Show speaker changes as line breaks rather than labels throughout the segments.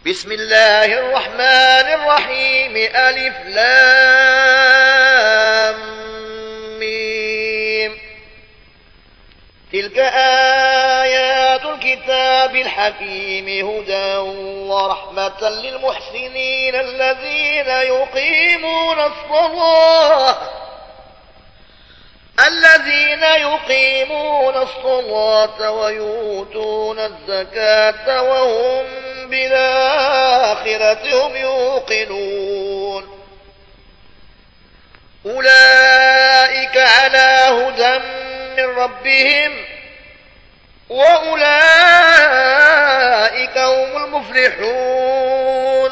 بسم الله الرحمن الرحيم. ألف لام ميم. تلك آيات الكتاب الحكيم هدى ورحمة للمحسنين الذين يقيمون الصلاة ويؤتون الزكاة وهم بالآخرة هم يوقنون. أولئك على هدى من ربهم وأولئك هم المفلحون.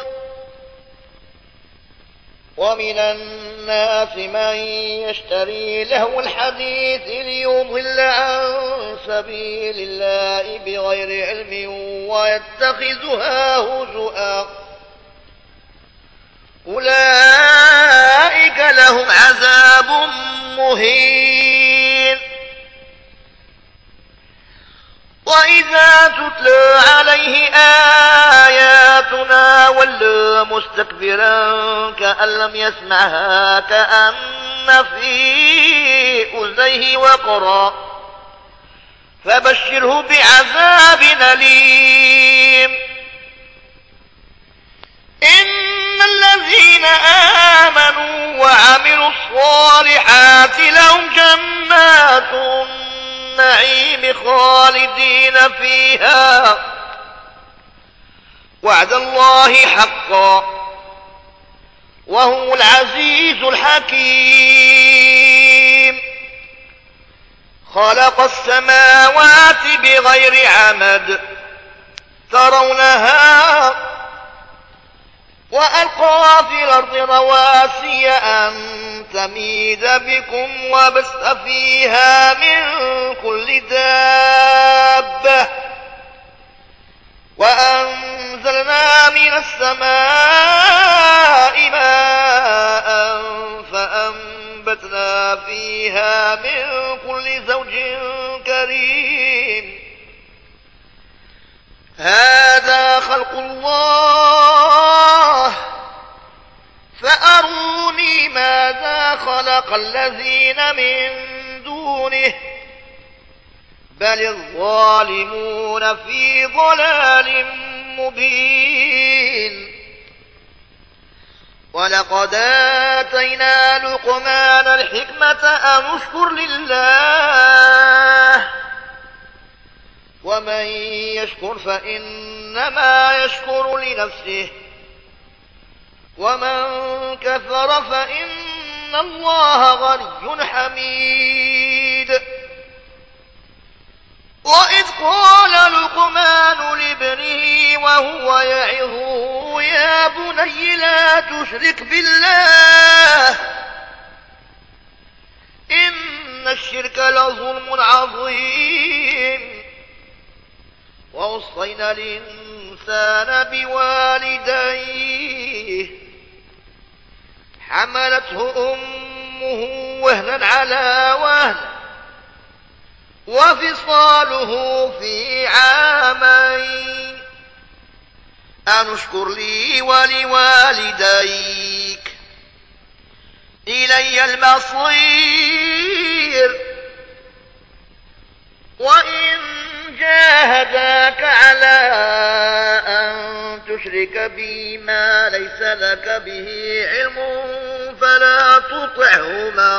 ومن الناس من يشتري لهو الحديث ليضل عن سبيل الله بغير علم ويتخذها هزؤا. أولئك لهم عذاب مهين. وإذا تتلى عليه آياتنا ولى مستكبرا كأن لم يسمعها كأن في أذنيه وقرا فبشره بعذاب أليم. إن الذين آمنوا وعملوا الصالحات لهم جنات النعيم خالدين فيها وعد الله حقا وهو العزيز الحكيم. خلق السماوات بغير عمد ترونها وألقى في الأرض رواسي أن تميد بكم وبث فيها من كل دابة وأنزلنا من السماء ماء فأنبتنا فيها من كل زوج كريم. هذا خلق الله فأروني ماذا خلق الذين من دونه بل الظالمون في ضلال مبين. ولقد آتينا لقمان الحكمة أن اشكر لله ومن يشكر فإنما يشكر لنفسه ومن كفر فإن الله غني حميد. وإذ قال لقمان لابنه وهو يعظه يا بني لا تشرك بالله إن الشرك لظلم عظيم. ووصينا الإنسان بوالديه حملته أمه وهنا على وهن وفصاله في عامين أن اشكر لي ولوالديك إلي المصير. وإن جاهداك على أن تشرك بي ما ليس لك به علم فلا تطعهما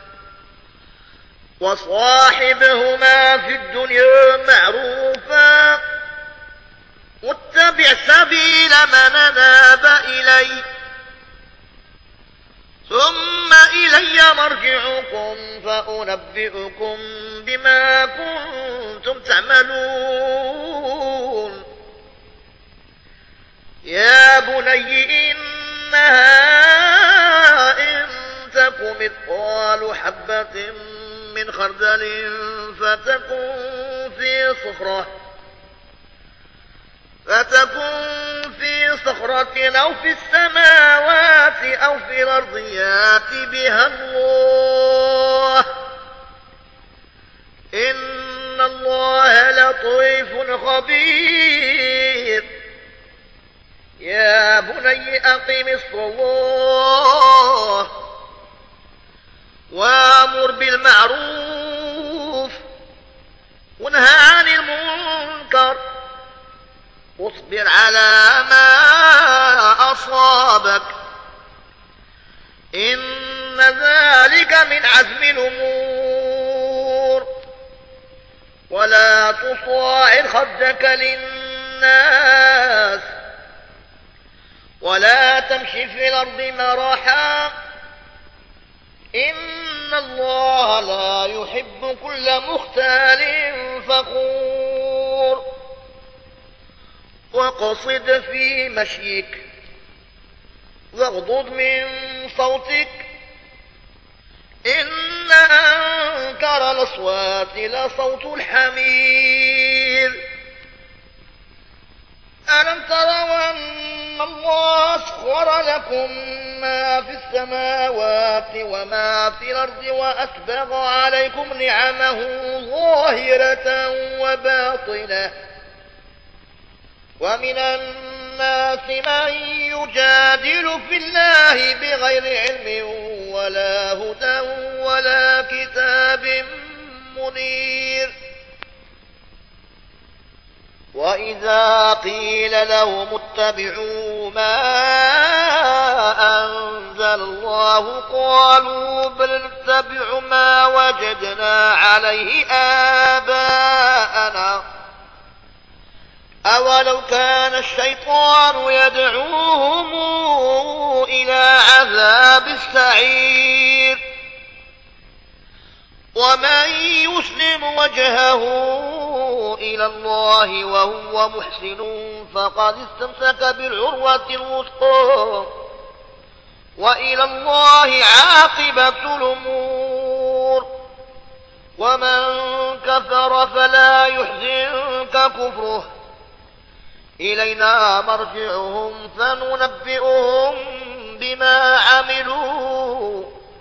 وصاحبهما في الدنيا معروفا واتبع سبيل من أناب إلي ثم إلي مرجعكم فأنبئكم بما كنتم تعملون. يا بني إنها إن تك مثقال حبة من خردل فتكن في صخرة أو في السماوات أو في الأرض يأت بها الله إن الله لطيف خبير. بني أقم الصلاة وامر بالمعروف وانهى عن المنكر واصبر على ما أصابك إن ذلك من عزم الأمور ولا تصاعر خدك للناس ولا تمشي في الأرض مرحا إن الله لا يحب كل مختال فخور وقصد في مشيك واغضض من صوتك إن أنكر الأصوات لصوت الحمير ألم تروا أن الله سخر لكم ما في السماوات وما في الأرض وأسبغ عليكم نعمه ظاهرة وباطنة ومن الناس من يجادل في الله بغير علم ولا هدى ولا كتاب منير وإذا قيل لهم اتبعوا ما أنزل الله قالوا بل نتبع ما وجدنا عليه آباءنا أولو كان الشيطان يدعوهم إلى عذاب السعير ومن يسلم وجهه إلى الله وهو محسن فقد استمسك بالعروة الوثقى وإلى الله عاقبة الأمور ومن كفر فلا يحزنك كفره إلينا مرجعهم فننبئهم بما عملوا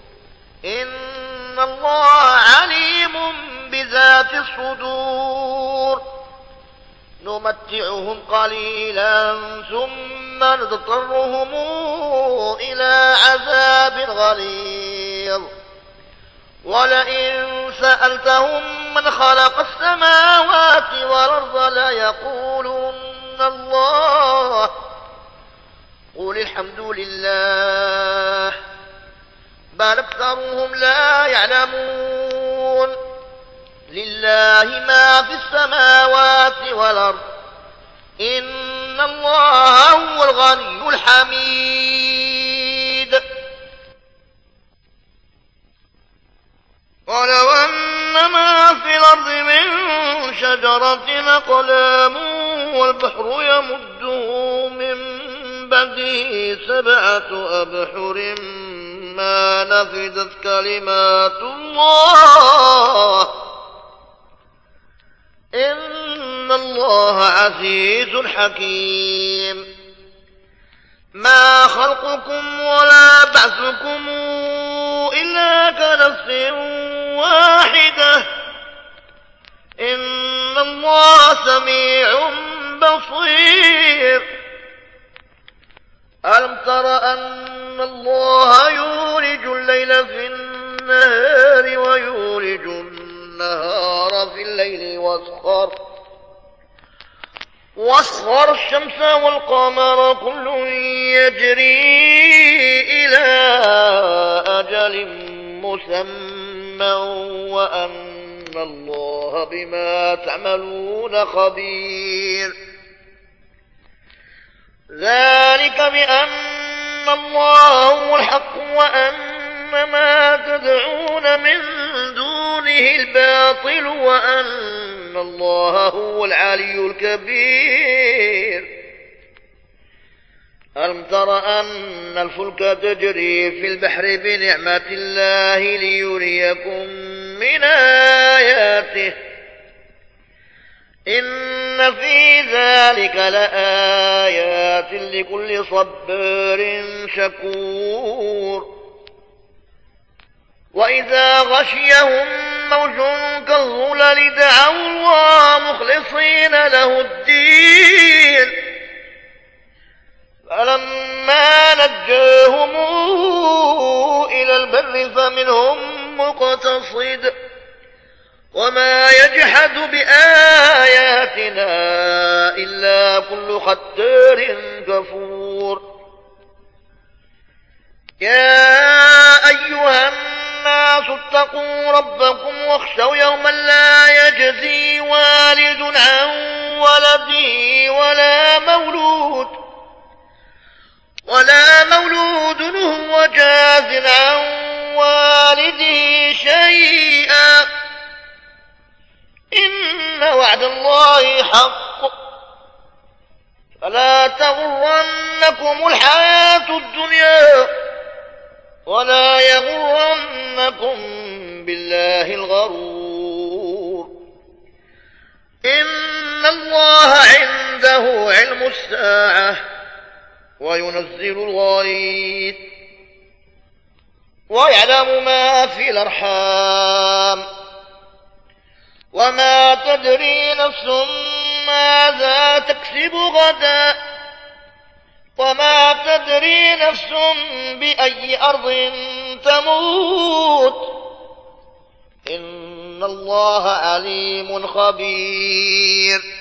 إن الله عليم بذات الصدور نمتعهم قليلا ثم نضطرهم إلى عذاب غليظ ولئن سألتهم من خلق السماوات والأرض ليقولون الله قل الحمد لله بل أكثرهم لا يعلمون لله ما في السماوات والأرض إن الله هو الغني الحميد ولو أن ما في الأرض من شجرة أقلام والبحر يمده من بعده 7 أبحر ما نفدت كلمات الله إن الله عزيز حكيم ما خلقكم ولا بعثكم إلا كنفس واحدة إن الله سميع بصير ألم تر أن الله يولج الليل في النهار ويولج النهار في الليل واسخر الشمس والقمر كل يجري إلى أجل مسمى وأن الله بما تعملون خبير ذلك بأن الله هو الحق وأن ما تدعون من دونه الباطل وأن الله هو العلي الكبير ألم تر أن الفلك تجري في البحر بنعمة الله ليريكم من آياته إن في ذلك لآيات لكل صبار شكور وإذا غشيهم موج كالظلل دعوا الله مخلصين له الدين فلما على كل ختار كفور. يا أيها الناس اتقوا ربكم واخشوا يوما لا يجزي والد عن ولده ولا مولود هو جاز عن والده شيئا، إن وعد الله حق، فلا تغرنكم الحياة الدنيا ولا يغرنكم بالله الغرور. إن الله عنده علم الساعة وينزل الغيث ويعلم ما في الأرحام، وما تدري نفس ماذا تكسب غدا، وما تدري نفس بأي أرض تموت، إن الله عليم خبير.